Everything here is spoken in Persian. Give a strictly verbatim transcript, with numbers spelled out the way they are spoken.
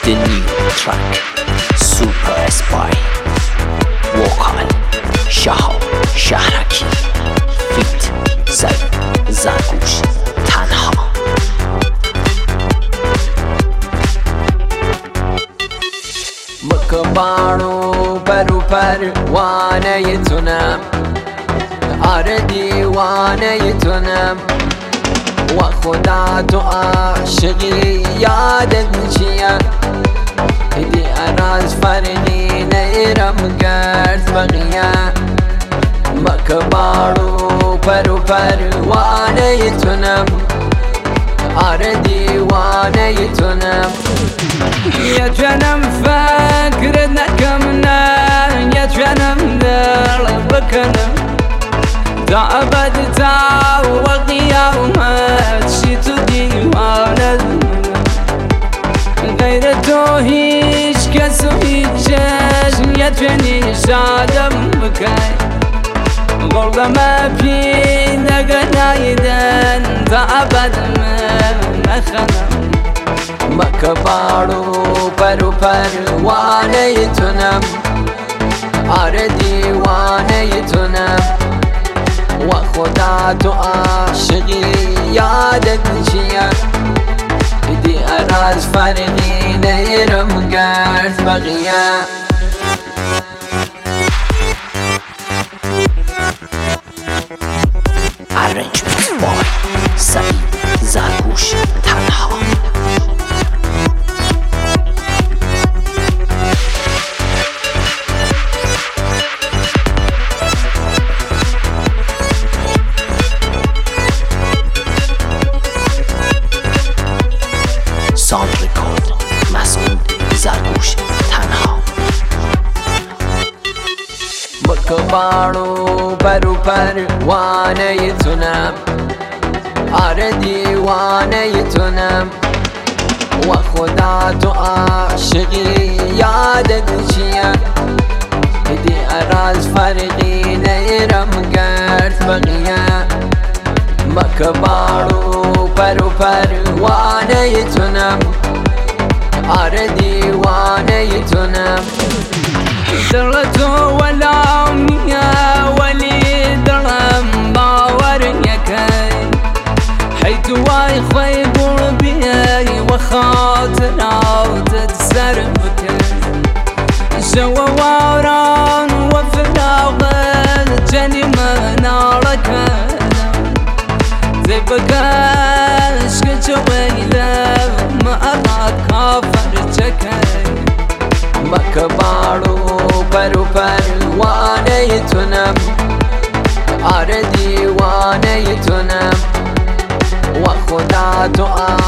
The new track Super Spy وکال شهاب شهرکی فیت زد زرگوش تنها. مکبارو برو پروانه تونم، آره دیوانه تونم و خدا تو عاشقی یادت چیه؟ دی اراز فرنی نیرم گرد بقیه. مکبارو پرو پروانه تونم، آره دیوانه تونم. یا جنم فکر نکم نه، یا جنم دل بکنم تا ابد تا و قیامت شی تو دیوانه غیر تو هیچ کس و هیچ چشم یا جنی شادم بکن قلبم پی نگنایدن تا ابد مخنم. مکبارو پرو پروانه تونم، آره دیوانه تونم و خدا تو عاشقی یادت چیه؟ دی اراز فرنی نیرم گرد بقیه. Arrangement by سعید زرگوش تنها. ساند ریکورد مسعود زرگوش تنها. مکبارو برو پروانه تونم، آره دیوانه تونم و خدا تو عاشقی یادت چیه؟ دی اراز فرقی نیرم گرد بقیه. مکبارو پرو پروانه تونم، آره دیوانه تونم. دل تو ولا میه ولی دلم باور یکی حیث وای خوی بر بیای و خاطراتت سر بکن شو واران و فراغت جنی منارکن زي بقاش كجويلة ما أراك كافر مکبارو پرو پروانه تونم، آره دیوانه تونم و خدا تو